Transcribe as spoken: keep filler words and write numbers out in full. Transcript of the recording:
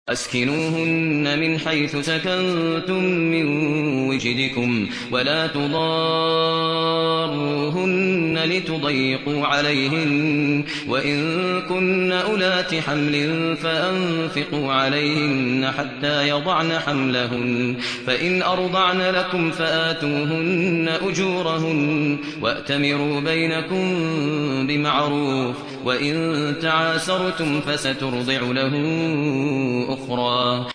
أسكنوهن من حيث سكنتم من وجدكم ولا تضاروهن لتضيقوا عليهن وإن كن أولات حمل فأنفقوا عليهن حتى يضعن حملهن فإن أرضعن لكم فآتوهن أجورهن وأتمروا بينكم بمعروف وإن تعاسرتم فسترضع له أخرى.